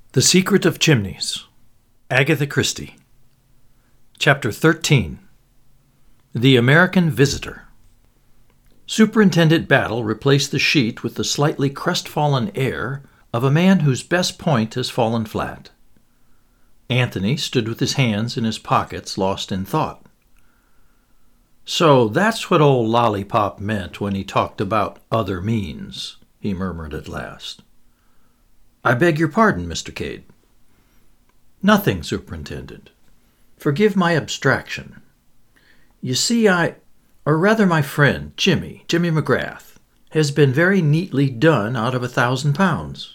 The Secret of Chimneys. Agatha Christie. Chapter 13. The American Visitor. Superintendent Battle replaced the sheet with the slightly crestfallen air of a man whose best point has fallen flat. Anthony stood with his hands in his pockets, lost in thought. "So that's what old Lollipop meant when he talked about other means," he murmured at last. "I beg your pardon, Mr. Cade." "Nothing, Superintendent. Forgive my abstraction. You see, my friend, Jimmy McGrath, has been very neatly done out of £1,000.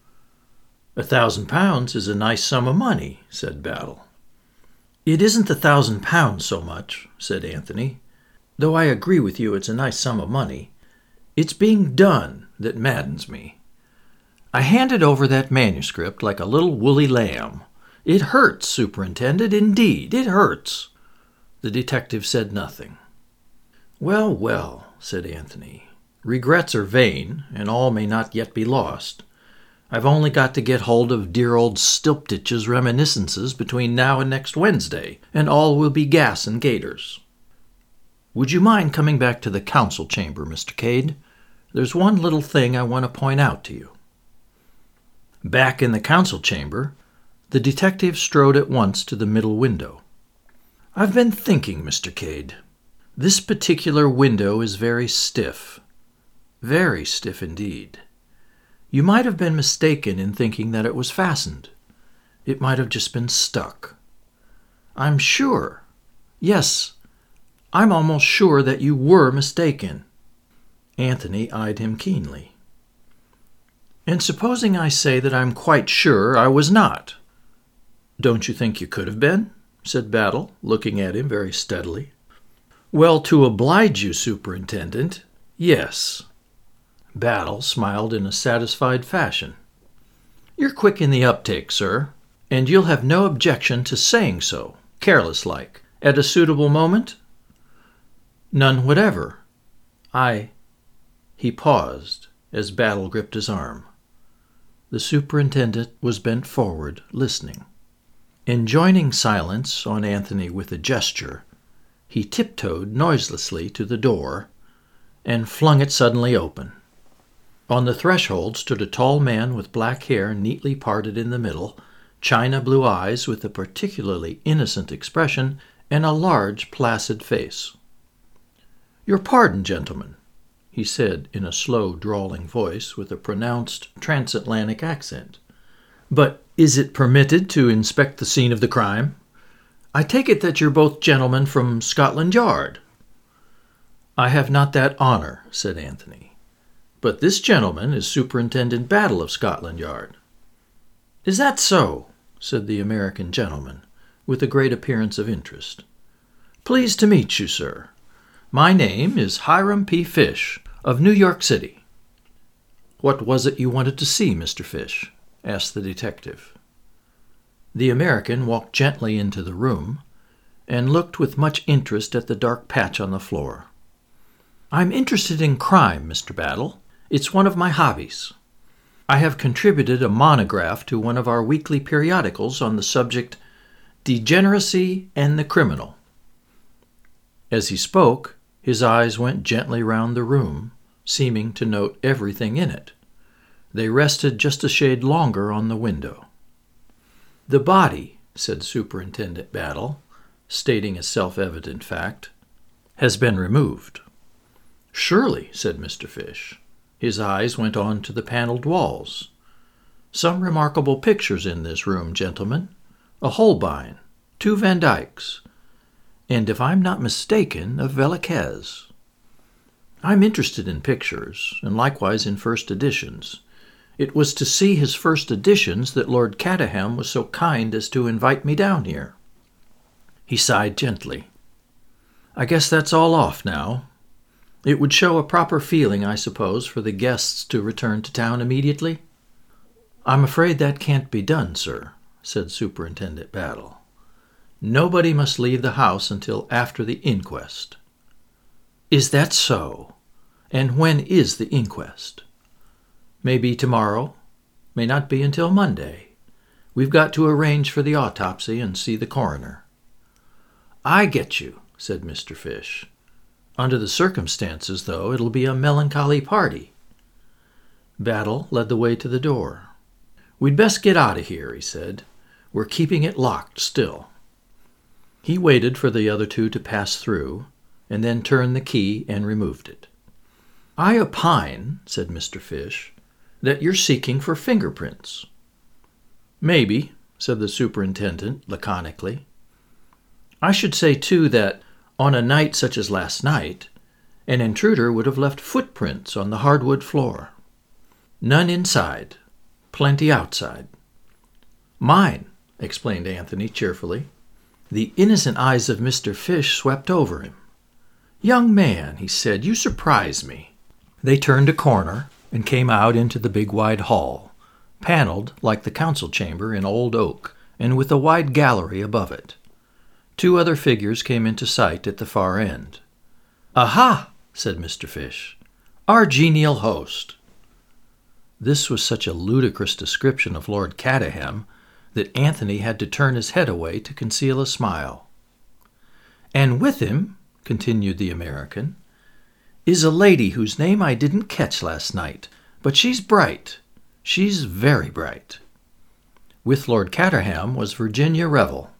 £1,000 is a nice sum of money," said Battle. "It isn't £1,000 so much," said Anthony, "though I agree with you it's a nice sum of money. It's being done that maddens me. I handed over that manuscript like a little woolly lamb. It hurts, Superintendent, indeed, it hurts." The detective said nothing. "Well, well," said Anthony. "Regrets are vain, and all may not yet be lost. I've only got to get hold of dear old Stilptitch's reminiscences between now and next Wednesday, and all will be gas and gaiters. Would you mind coming back to the council chamber, Mr. Cade? There's one little thing I want to point out to you." Back in the council chamber, the detective strode at once to the middle window. "I've been thinking, Mr. Cade. This particular window is very stiff indeed. You might have been mistaken in thinking that it was fastened. It might have just been stuck. I'm almost sure that you were mistaken." Anthony eyed him keenly. "And supposing I say that I'm quite sure I was not? Don't you think you could have been?" said Battle, looking at him very steadily. "Well, to oblige you, Superintendent, yes." Battle smiled in a satisfied fashion. "You're quick in the uptake, sir, and you'll have no objection to saying so, careless-like, at a suitable moment?" "None whatever. He paused as Battle gripped his arm. The superintendent was bent forward, listening. Enjoining silence on Anthony with a gesture, he tiptoed noiselessly to the door and flung it suddenly open. On the threshold stood a tall man with black hair neatly parted in the middle, china blue eyes with a particularly innocent expression, and a large, placid face. "Your pardon, gentlemen," he said in a slow, drawling voice with a pronounced transatlantic accent. "But is it permitted to inspect the scene of the crime? I take it that you're both gentlemen from Scotland Yard." "I have not that honor," said Anthony. "But this gentleman is Superintendent Battle of Scotland Yard." "Is that so?" said the American gentleman, with a great appearance of interest. "Pleased to meet you, sir. My name is Hiram P. Fish, of New York City." "What was it you wanted to see, Mr. Fish?" asked the detective. The American walked gently into the room and looked with much interest at the dark patch on the floor. "I'm interested in crime, Mr. Battle. It's one of my hobbies. I have contributed a monograph to one of our weekly periodicals on the subject Degeneracy and the Criminal." As he spoke, his eyes went gently round the room, seeming to note everything in it. They rested just a shade longer on the window. "The body," said Superintendent Battle, stating a self-evident fact, "has been removed." "Surely," said Mr. Fish. His eyes went on to the paneled walls. "Some remarkable pictures in this room, gentlemen. A Holbein, 2 Van Dycks, and if I'm not mistaken, a Velázquez. I'm interested in pictures, and likewise in first editions. It was to see his first editions that Lord Caterham was so kind as to invite me down here." He sighed gently. "I guess that's all off now. It would show a proper feeling, I suppose, for the guests to return to town immediately?" "I'm afraid that can't be done, sir," said Superintendent Battle. "Nobody must leave the house until after the inquest." "Is that so? And when is the inquest?" "May be tomorrow, may not be until Monday. We've got to arrange for the autopsy and see the coroner." "I get you," said Mr. Fish. "Under the circumstances, though, it'll be a melancholy party." Battle led the way to the door. "We'd best get out of here," he said. "We're keeping it locked still." He waited for the other two to pass through, and then turned the key and removed it. "I opine," said Mr. Fish, "that you're seeking for fingerprints." "Maybe," said the superintendent laconically. "I should say, too, that on a night such as last night, an intruder would have left footprints on the hardwood floor. None inside, plenty outside." "Mine," explained Anthony cheerfully. The innocent eyes of Mr. Fish swept over him. "Young man," he said, "you surprise me." They turned a corner and came out into the big wide hall, paneled like the council chamber in old oak, and with a wide gallery above it. Two other figures came into sight at the far end. "Aha!" said Mr. Fish. "Our genial host." This was such a ludicrous description of Lord Caterham that Anthony had to turn his head away to conceal a smile. "And with him," continued the American, "is a lady whose name I didn't catch last night, but she's bright. She's very bright." With Lord Caterham was Virginia Revel.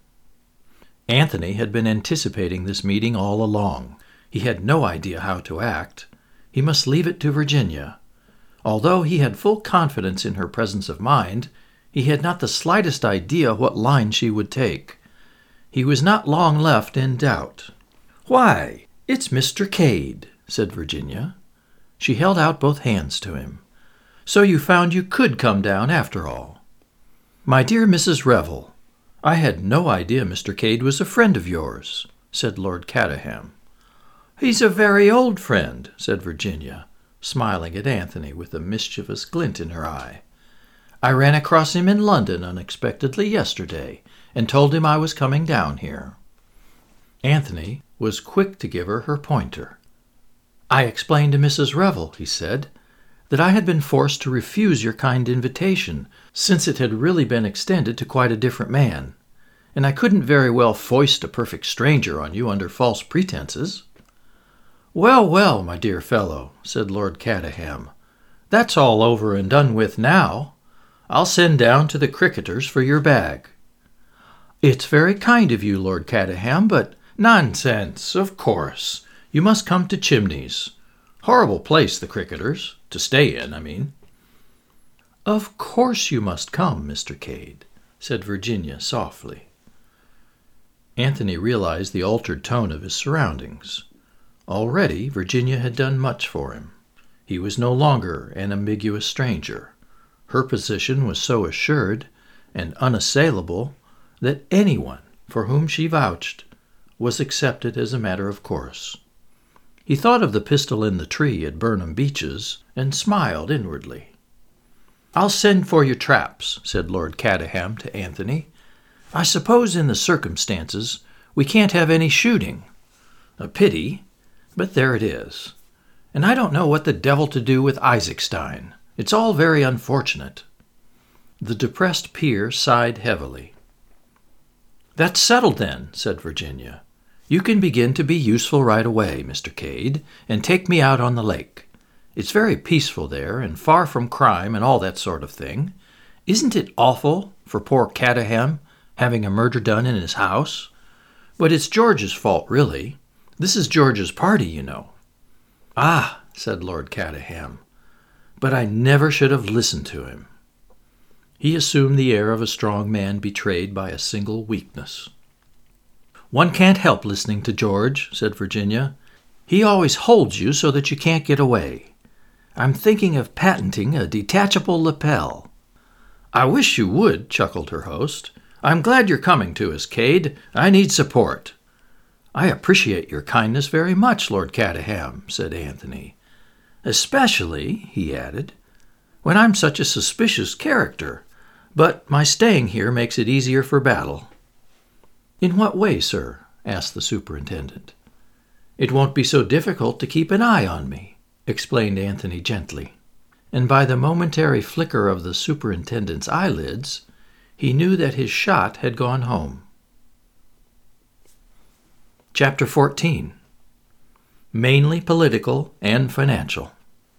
Anthony had been anticipating this meeting all along. He had no idea how to act. He must leave it to Virginia. Although he had full confidence in her presence of mind, he had not the slightest idea what line she would take. He was not long left in doubt. "Why, it's Mr. Cade," said Virginia. She held out both hands to him. "So you found you could come down after all." "My dear Mrs. Revel, I had no idea Mr. Cade was a friend of yours," said Lord Caterham. "He's a very old friend," said Virginia, smiling at Anthony with a mischievous glint in her eye. "I ran across him in London unexpectedly yesterday and told him I was coming down here." Anthony was quick to give her pointer. "I explained to Mrs. Revel," he said, "that I had been forced to refuse your kind invitation, since it had really been extended to quite a different man, and I couldn't very well foist a perfect stranger on you under false pretenses." "Well, well, my dear fellow," said Lord Caterham, "that's all over and done with now. I'll send down to the Cricketers for your bag." "It's very kind of you, Lord Caterham, but—" "Nonsense, of course. You must come to Chimneys. Horrible place, the Cricketers. To stay in, I mean." "Of course you must come, Mr. Cade," said Virginia softly. Anthony realized the altered tone of his surroundings. Already Virginia had done much for him. He was no longer an ambiguous stranger. Her position was so assured and unassailable that anyone for whom she vouched was accepted as a matter of course. He thought of the pistol in the tree at Burnham Beeches and smiled inwardly. "I'll send for your traps," said Lord Caterham to Anthony. "I suppose in the circumstances we can't have any shooting. A pity, but there it is. And I don't know what the devil to do with Isaacstein. It's all very unfortunate." The depressed peer sighed heavily. "That's settled then," said Virginia. "You can begin to be useful right away, Mr. Cade, and take me out on the lake. It's very peaceful there, and far from crime and all that sort of thing. Isn't it awful for poor Caterham having a murder done in his house? But it's George's fault, really. This is George's party, you know." "Ah," said Lord Caterham, "but I never should have listened to him." He assumed the air of a strong man betrayed by a single weakness. "One can't help listening to George," said Virginia. "He always holds you so that you can't get away. I'm thinking of patenting a detachable lapel." "I wish you would," chuckled her host. "I'm glad you're coming to us, Cade. I need support." "I appreciate your kindness very much, Lord Caterham," said Anthony. "Especially," he added, "when I'm such a suspicious character. But my staying here makes it easier for Battle." "In what way, sir?" asked the superintendent. "It won't be so difficult to keep an eye on me," explained Anthony gently. And by the momentary flicker of the superintendent's eyelids, He knew that his shot had gone home. Chapter 14. Mainly political and financial.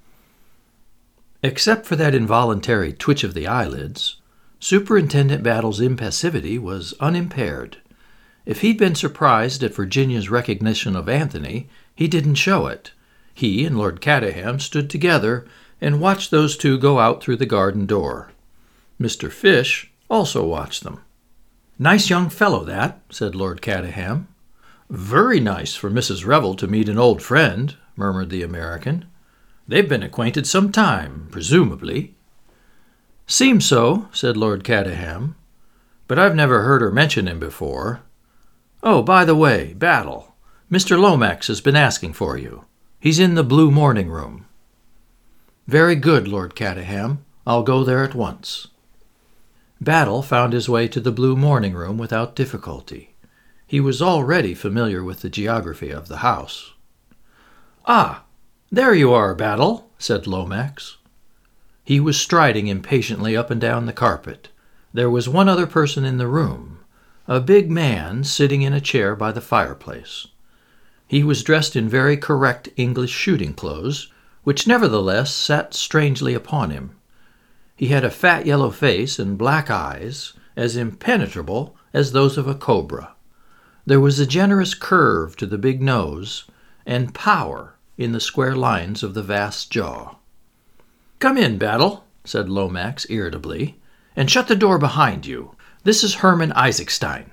Except for that involuntary twitch of the eyelids, Superintendent Battle's impassivity was unimpaired. If he'd been surprised at Virginia's recognition of Anthony, he didn't show it. He and Lord Caterham stood together and watched those two go out through the garden door. Mr. Fish also watched them. "Nice young fellow, that," said Lord Caterham. "Very nice for Mrs. Revel to meet an old friend," murmured the American. "They've been acquainted some time, presumably." "Seems so," said Lord Caterham, "but I've never heard her mention him before. Oh, by the way, Battle, Mr. Lomax has been asking for you. He's in the Blue Morning Room." "Very good, Lord Caterham. I'll go there at once." Battle found his way to the Blue Morning Room without difficulty. He was already familiar with the geography of the house. "Ah, there you are, Battle," said Lomax. He was striding impatiently up and down the carpet. There was one other person in the room, a big man sitting in a chair by the fireplace. He was dressed in very correct English shooting clothes, which nevertheless sat strangely upon him. He had a fat yellow face and black eyes, as impenetrable as those of a cobra. There was a generous curve to the big nose, and power in the square lines of the vast jaw. "Come in, Battle," said Lomax irritably, "and shut the door behind you. This is Herman Isaacstein."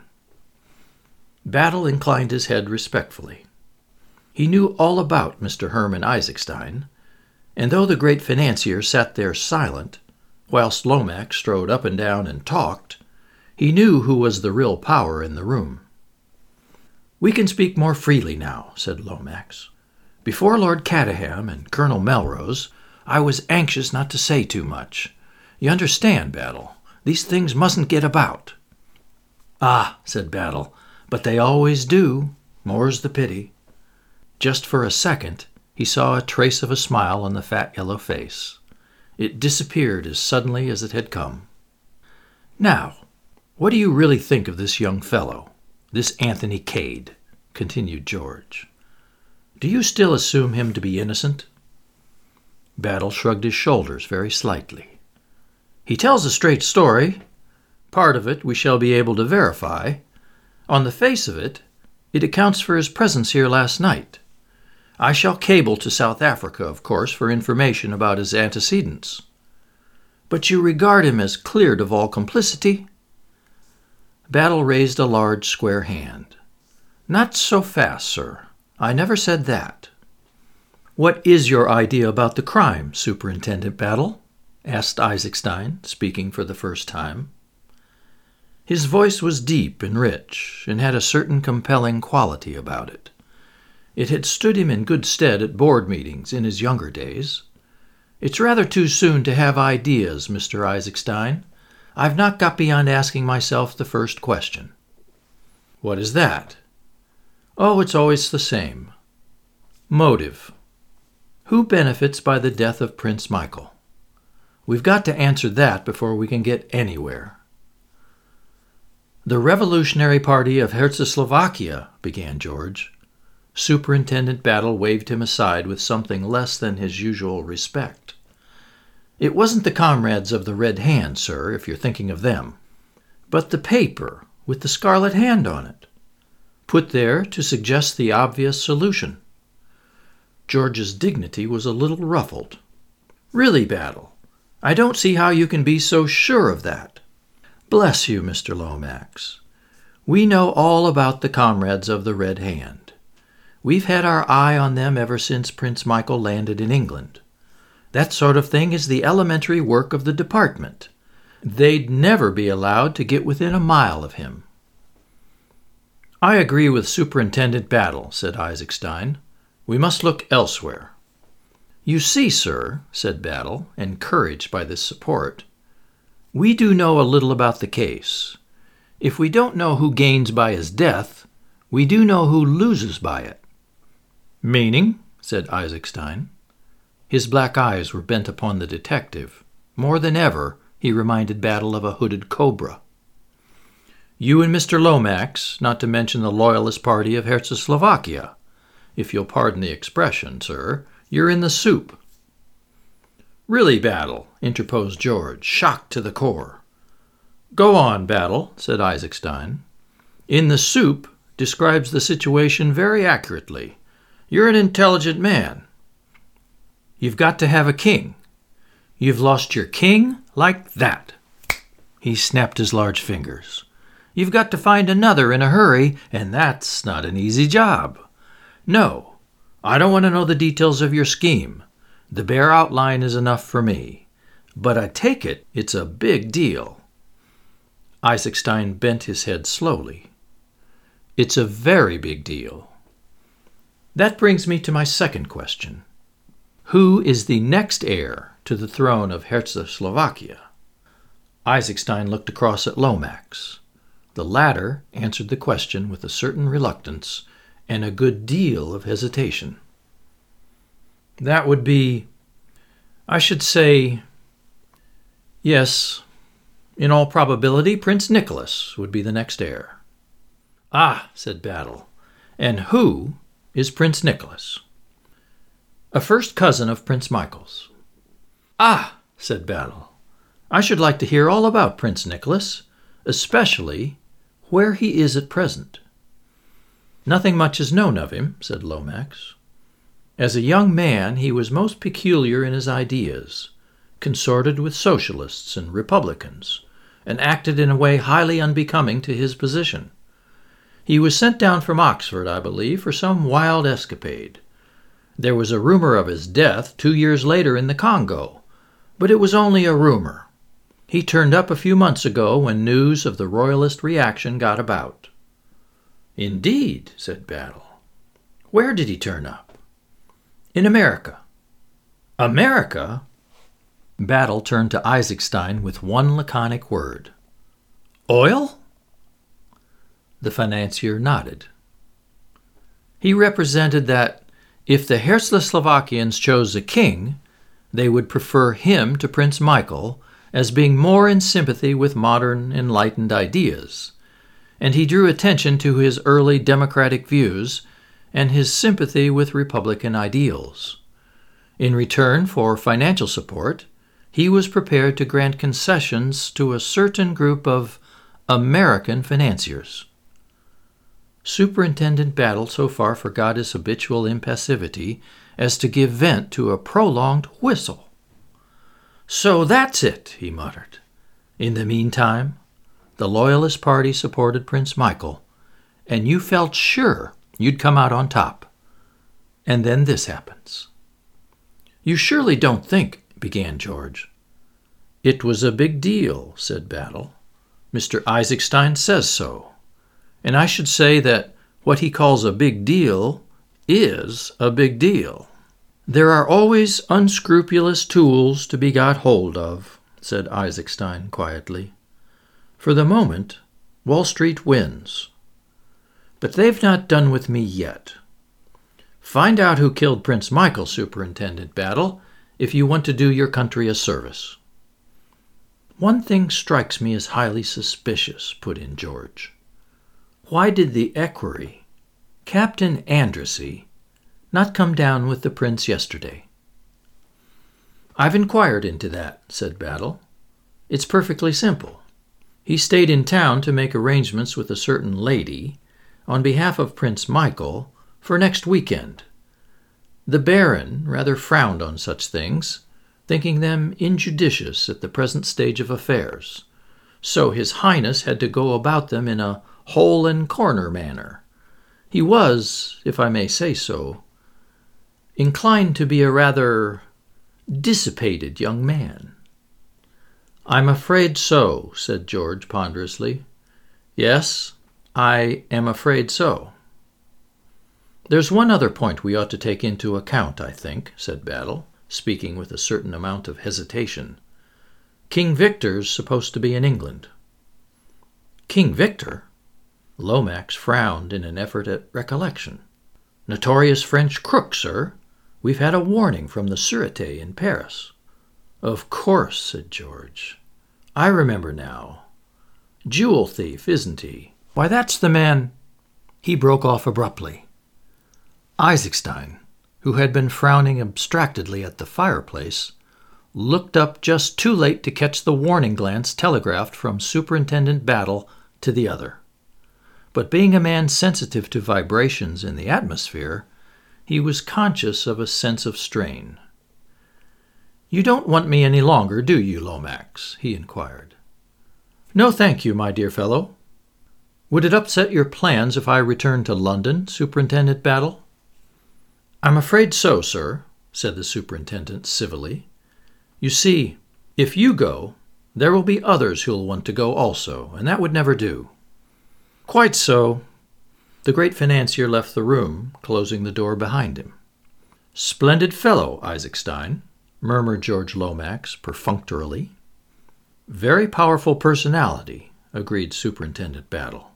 Battle inclined his head respectfully. He knew all about Mr. Herman Isaacstein, and though the great financier sat there silent, whilst Lomax strode up and down and talked, he knew who was the real power in the room. "We can speak more freely now," said Lomax. "Before Lord Caterham and Colonel Melrose, I was anxious not to say too much. You understand, Battle, these things mustn't get about." "Ah," said Battle, "but they always do. More's the pity." Just for a second, he saw a trace of a smile on the fat yellow face. It disappeared as suddenly as it had come. "Now, what do you really think of this young fellow, this Anthony Cade?" continued George. "Do you still assume him to be innocent?" Battle shrugged his shoulders very slightly. "He tells a straight story. Part of it we shall be able to verify. On the face of it, it accounts for his presence here last night. I shall cable to South Africa, of course, for information about his antecedents. But you regard him as cleared of all complicity?" Battle raised a large square hand. "Not so fast, sir. I never said that." "What is your idea about the crime, Superintendent Battle?" asked Isaacstein, speaking for the first time. His voice was deep and rich, and had a certain compelling quality about it. It had stood him in good stead at board meetings in his younger days. "It's rather too soon to have ideas, Mr. Isaacstein. I've not got beyond asking myself the first question." "What is that?" "Oh, it's always the same. Motive. Who benefits by the death of Prince Michael? We've got to answer that before we can get anywhere." "The Revolutionary Party of Czechoslovakia," began George. Superintendent Battle waved him aside with something less than his usual respect. "It wasn't the comrades of the Red Hand, sir, if you're thinking of them, but the paper with the scarlet hand on it, put there to suggest the obvious solution." George's dignity was a little ruffled. "Really, Battle, I don't see how you can be so sure of that." "Bless you, Mr. Lomax. We know all about the comrades of the Red Hand. We've had our eye on them ever since Prince Michael landed in England. That sort of thing is the elementary work of the department. They'd never be allowed to get within a mile of him." "I agree with Superintendent Battle," said Isaacstein. "We must look elsewhere." "You see, sir," said Battle, encouraged by this support, "we do know a little about the case. If we don't know who gains by his death, we do know who loses by it." "Meaning?" said Isaacstein. His black eyes were bent upon the detective. More than ever, he reminded Battle of a hooded cobra. You and Mr. Lomax, not to mention the Loyalist Party of Czechoslovakia. If you'll pardon the expression, sir, you're in the soup." "Really, Battle," interposed George, shocked to the core. "Go on, Battle," said Eisenstein. "In the soup describes the situation very accurately. You're an intelligent man. You've got to have a king. You've lost your king like that." He snapped his large fingers. "You've got to find another in a hurry, and that's not an easy job. No, I don't want to know the details of your scheme. The bare outline is enough for me. But I take it it's a big deal." Eisenstein bent his head slowly. "It's a very big deal." That brings me to my second question. Who is the next heir to the throne of Czechoslovakia? Eisenstein looked across at Lomax. The latter answered the question with a certain reluctance and a good deal of hesitation. "That would be, I should say, yes, in all probability, Prince Nicholas would be the next heir." "Ah," said Battle, "and who is Prince Nicholas?" "A first cousin of Prince Michael's." "Ah," said Battle, "I should like to hear all about Prince Nicholas, especially where he is at present." "Nothing much is known of him," said Lomax. "As a young man, he was most peculiar in his ideas, consorted with socialists and republicans, and acted in a way highly unbecoming to his position. He was sent down from Oxford, I believe, for some wild escapade. There was a rumor of his death 2 years later in the Congo, but it was only a rumor. He turned up a few months ago when news of the Royalist reaction got about." "Indeed," said Battle. "Where did he turn up?" "In America." "America?" Battle turned to Eisenstein with one laconic word. "Oil?" The financier nodded. He represented that, if the Czechoslovakians chose a king, they would prefer him to Prince Michael as being more in sympathy with modern, enlightened ideas, and he drew attention to his early democratic views and his sympathy with republican ideals. In return for financial support, he was prepared to grant concessions to a certain group of American financiers. Superintendent Battle so far forgot his habitual impassivity as to give vent to a prolonged whistle. "So that's it," he muttered. "In the meantime, the Loyalist Party supported Prince Michael, and you felt sure you'd come out on top. And then this happens." "You surely don't think," began George. "It was a big deal," said Battle. "Mr. Eisenstein says so. And I should say that what he calls a big deal is a big deal." "There are always unscrupulous tools to be got hold of," said Eisenstein quietly. "For the moment, Wall Street wins. But they've not done with me yet. Find out who killed Prince Michael, Superintendent Battle, if you want to do your country a service." "One thing strikes me as highly suspicious," put in George. "Why did the equerry, Captain Andrassy, not come down with the prince yesterday?" "I've inquired into that," said Battle. "It's perfectly simple. He stayed in town to make arrangements with a certain lady, on behalf of Prince Michael, for next weekend. The Baron rather frowned on such things, thinking them injudicious at the present stage of affairs, so His Highness had to go about them in a hole-and-corner manner. He was, if I may say so, inclined to be a rather dissipated young man." "I'm afraid so," said George ponderously. "Yes, I am afraid so." "There's one other point we ought to take into account, I think," said Battle, speaking with a certain amount of hesitation. "King Victor's supposed to be in England." "King Victor?" Lomax frowned in an effort at recollection. "Notorious French crook, sir. We've had a warning from the Sûreté in Paris." "Of course," said George. "I remember now. jewel thief, isn't he? Why, that's the man—" He broke off abruptly. Isaacstein, who had been frowning abstractedly at the fireplace, looked up just too late to catch the warning glance telegraphed from Superintendent Battle to the other. But being a man sensitive to vibrations in the atmosphere, he was conscious of a sense of strain. "You don't want me any longer, do you, Lomax?" he inquired. "No, thank you, my dear fellow." "Would it upset your plans if I returned to London, Superintendent Battle?" "I'm afraid so, sir," said the superintendent civilly. "You see, if you go, there will be others who'll want to go also, and that would never do." "Quite so." The great financier left the room, closing the door behind him. "Splendid fellow, Isaacstein," murmured George Lomax perfunctorily. "Very powerful personality," agreed Superintendent Battle.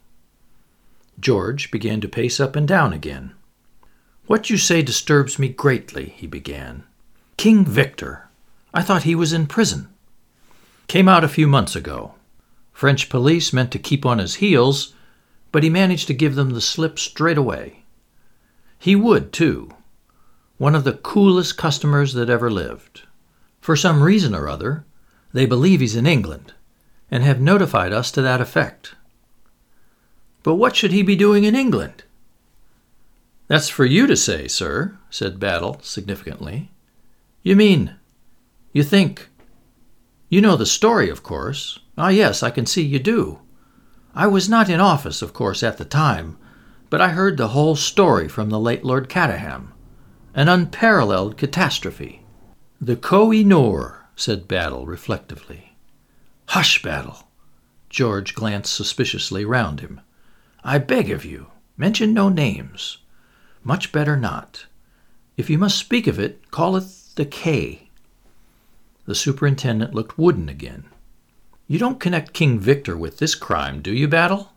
George began to pace up and down again. "What you say disturbs me greatly," he began. "King Victor! I thought he was in prison." "Came out a few months ago. French police meant to keep on his heels, but he managed to give them the slip straight away. He would, too. One of the coolest customers that ever lived. For some reason or other, they believe he's in England, and have notified us to that effect." "But what should he be doing in England?" "That's for you to say, sir," said Battle significantly. "You mean, you think, you know the story, of course." "Ah, yes, I can see you do. I was not in office, of course, at the time, but I heard the whole story from the late Lord Caterham. An unparalleled catastrophe." "The Koh-i-Noor," said Battle reflectively. "Hush, Battle!" George glanced suspiciously round him. "I beg of you, mention no names. Much better not. If you must speak of it, call it the K." The superintendent looked wooden again. "You don't connect King Victor with this crime, do you, Battle?"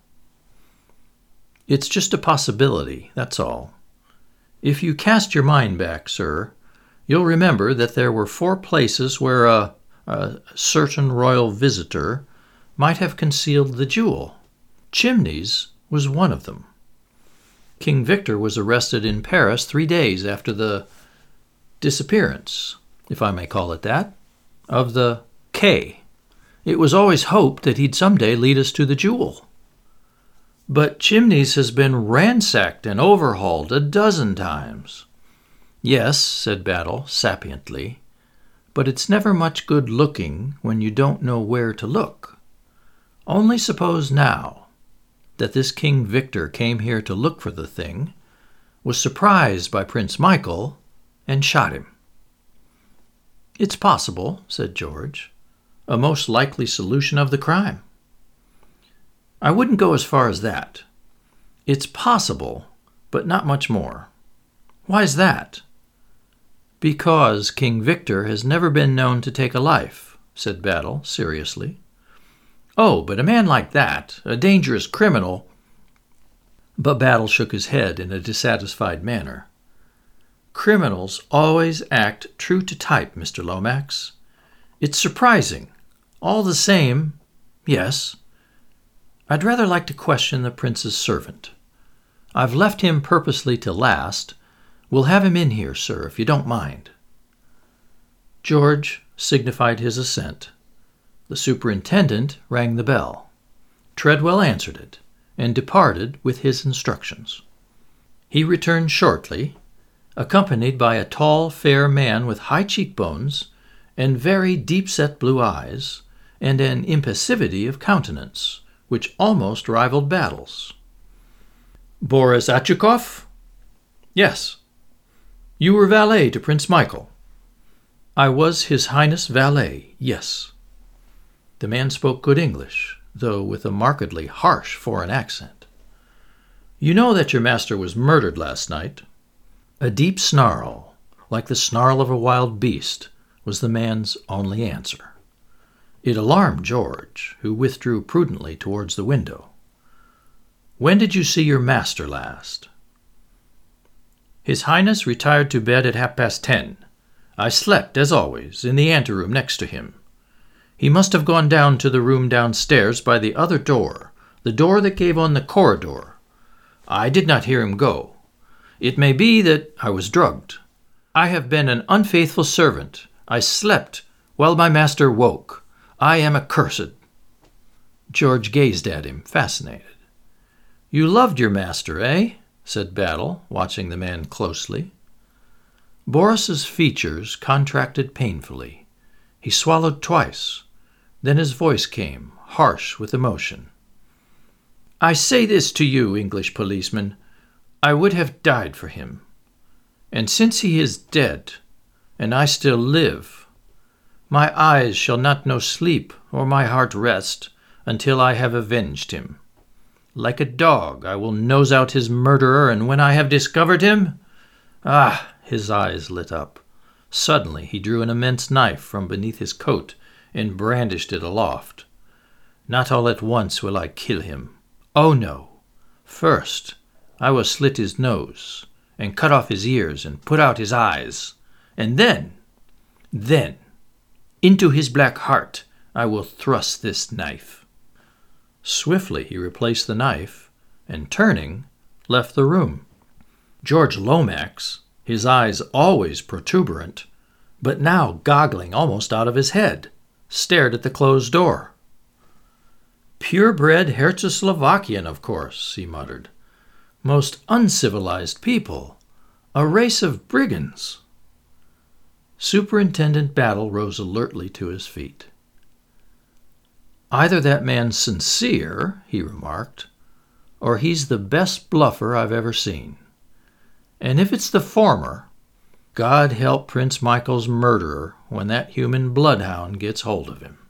"It's just a possibility, that's all. If you cast your mind back, sir, you'll remember that there were 4 places where a certain royal visitor might have concealed the jewel. Chimneys was one of them. King Victor was arrested in Paris 3 days after the disappearance, if I may call it that, of the K. It was always hoped that he'd someday lead us to the jewel." "But Chimneys has been ransacked and overhauled a dozen times." "Yes," said Battle sapiently, "but it's never much good looking when you don't know where to look. Only suppose now that this King Victor came here to look for the thing, was surprised by Prince Michael, and shot him." "It's possible," said George. "A most likely solution of the crime." "I wouldn't go as far as that. It's possible, but not much more." "Why's that?" "Because King Victor has never been known to take a life," said Battle seriously. "Oh, but a man like that, a dangerous criminal—" But Battle shook his head in a dissatisfied manner. "Criminals always act true to type, Mr. Lomax. It's surprising. All the same, yes. I'd rather like to question the prince's servant. I've left him purposely to last. We'll have him in here, sir, if you don't mind." George signified his assent. The superintendent rang the bell. Treadwell answered it, and departed with his instructions. He returned shortly, accompanied by a tall, fair man with high cheekbones and very deep-set blue eyes, and an impassivity of countenance which almost rivaled Battle's. "Boris Achikov?" "Yes." "You were valet to Prince Michael?" "I was His Highness' valet, yes." The man spoke good English, though with a markedly harsh foreign accent. "You know that your master was murdered last night?" A deep snarl, like the snarl of a wild beast, was the man's only answer. It alarmed George, who withdrew prudently towards the window. "When did you see your master last?" "His Highness retired to bed at 10:30. I slept, as always, in the anteroom next to him. He must have gone down to the room downstairs by the other door, the door that gave on the corridor. I did not hear him go. It may be that I was drugged. I have been an unfaithful servant. I slept while my master woke. I am accursed." George gazed at him, fascinated. "You loved your master, eh?" said Battle, watching the man closely. Boris's features contracted painfully. He swallowed twice. Then his voice came, harsh with emotion. "I say this to you, English policeman. I would have died for him. And since he is dead, and I still live, my eyes shall not know sleep or my heart rest until I have avenged him. Like a dog, I will nose out his murderer, and when I have discovered him—" Ah! His eyes lit up. Suddenly he drew an immense knife from beneath his coat and brandished it aloft. "Not all at once will I kill him. Oh, no. First, I will slit his nose, and cut off his ears, and put out his eyes. And then, into his black heart I will thrust this knife." Swiftly he replaced the knife, and turning, left the room. George Lomax, his eyes always protuberant, but now goggling almost out of his head, stared at the closed door. "Purebred Herzegovinian, of course," he muttered. "Most uncivilized people. A race of brigands." Superintendent Battle rose alertly to his feet. "Either that man's sincere," he remarked, "or he's the best bluffer I've ever seen. And if it's the former, God help Prince Michael's murderer when that human bloodhound gets hold of him."